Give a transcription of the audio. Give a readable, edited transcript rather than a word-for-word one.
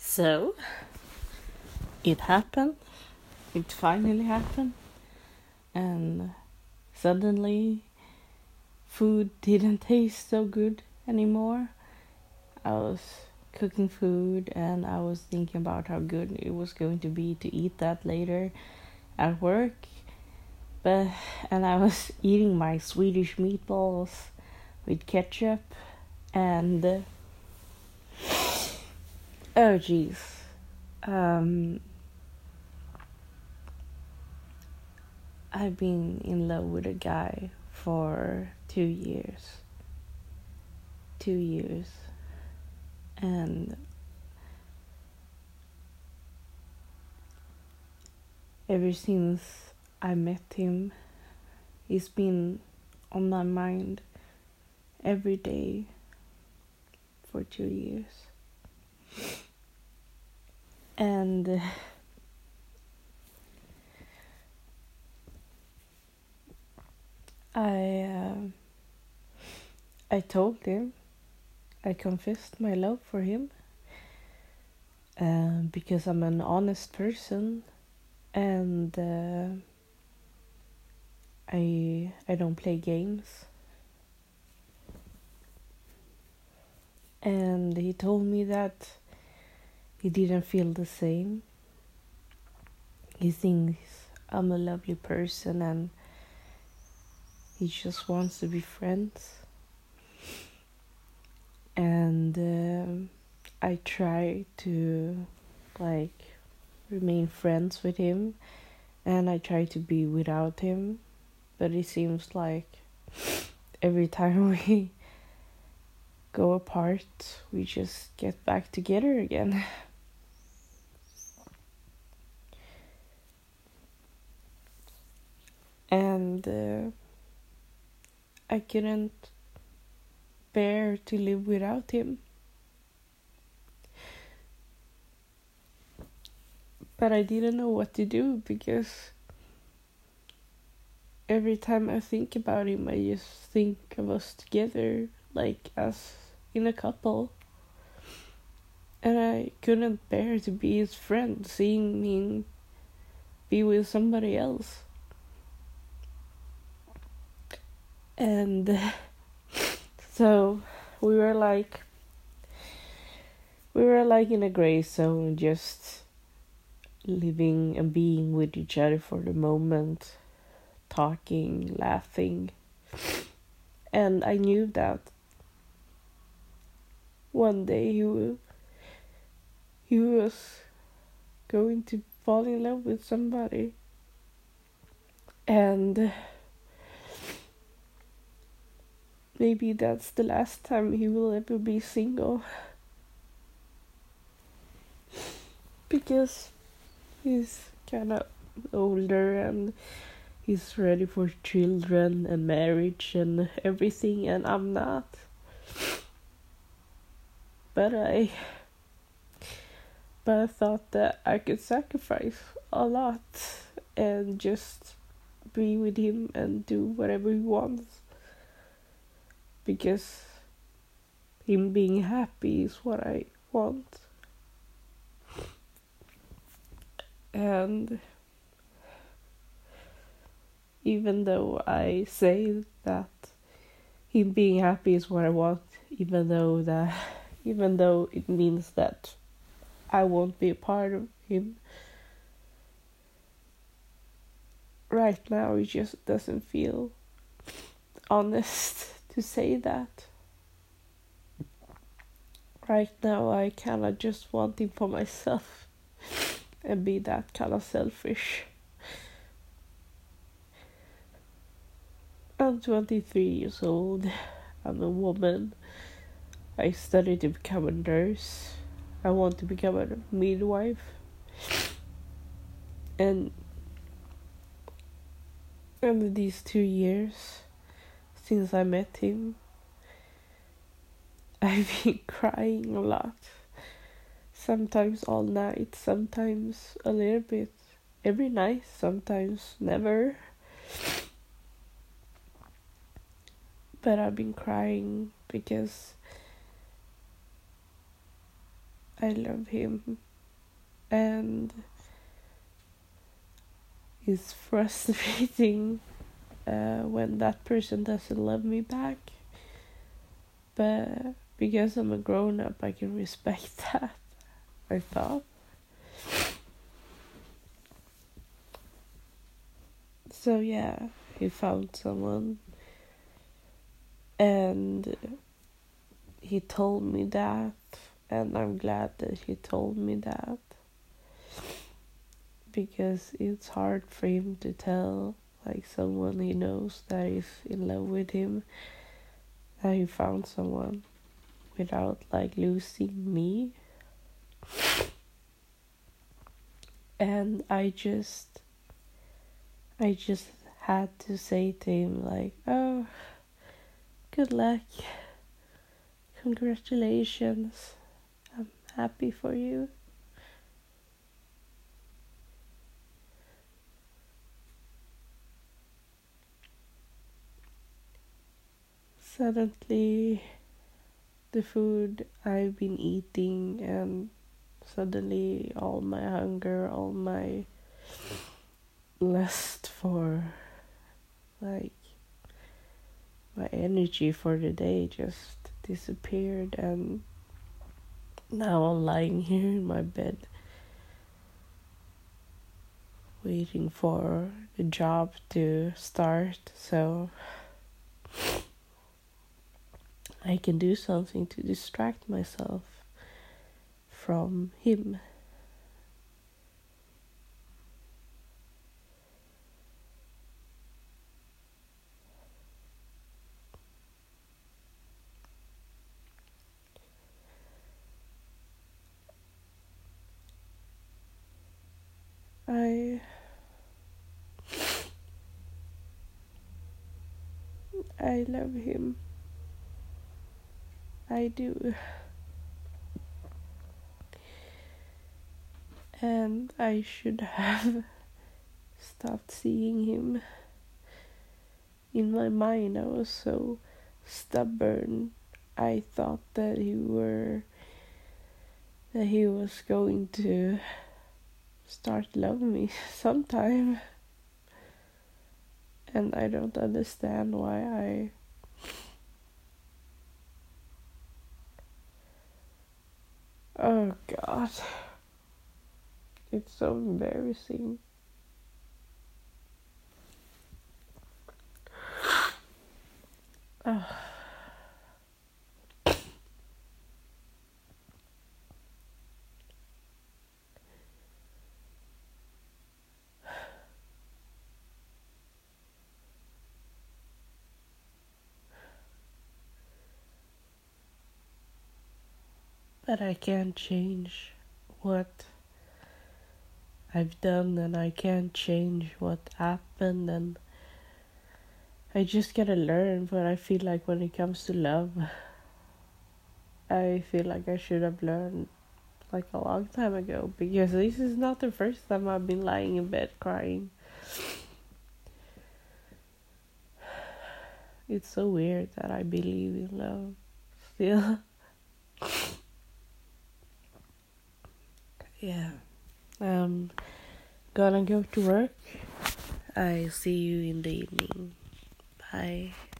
So, it happened. It finally happened. And suddenly, food didn't taste so good anymore. I was cooking food and I was thinking about how good it was going to be to eat that later at work. And I was eating my Swedish meatballs with ketchup and oh jeez. I've been in love with a guy for 2 years. 2 years. And ever since I met him, he's been on my mind every day for 2 years. And I told him, I confessed my love for him, because I'm an honest person, and I don't play games. And he told me that he didn't feel the same. He thinks I'm a lovely person and he just wants to be friends. And I try to remain friends with him, and I try to be without him, but it seems like every time we go apart we just get back together again. And I couldn't bear to live without him. But I didn't know what to do, because every time I think about him, I just think of us together, like us in a couple. And I couldn't bear to be his friend, seeing him be with somebody else. And so we were like in a gray zone, just living and being with each other for the moment, talking, laughing. And I knew that one day he was going to fall in love with somebody. And maybe that's the last time he will ever be single. Because he's kind of older and he's ready for children and marriage and everything, and I'm not. But I thought that I could sacrifice a lot and just be with him and do whatever he wants, because him being happy is what I want. And even though I say that him being happy is what I want, even though it means that I won't be a part of him, right now it just doesn't feel honest to say that. Right now I kinda just want him for myself and be that kind of selfish. I'm 23 years old. I'm a woman. I studied to become a nurse. I want to become a midwife. And in these 2 years since I met him, I've been crying a lot. Sometimes all night, sometimes a little bit every night, sometimes never. But I've been crying because I love him, and it's frustrating when that person doesn't love me back. But because I'm a grown up, I can respect that, I thought. So yeah, he found someone, and he told me that, and I'm glad that he told me that, because it's hard for him to tell like someone he knows that is in love with him that he found someone without like losing me. And I just had to say to him like, oh, good luck, congratulations, I'm happy for you. Suddenly the food I've been eating, and suddenly all my hunger, all my lust for like my energy for the day just disappeared, and now I'm lying here in my bed waiting for the job to start so I can do something to distract myself from him. I love him. I do. And I should have stopped seeing him. In my mind, I was so stubborn. I thought that he was going to start loving me sometime. And I don't understand why oh God. It's so embarrassing. Oh. But I can't change what I've done, and I can't change what happened, and I just gotta learn. But I feel like when it comes to love, I feel like I should have learned like a long time ago, because this is not the first time I've been lying in bed crying. It's so weird that I believe in love still. Yeah. Gonna go to work. I see you in the evening. Bye.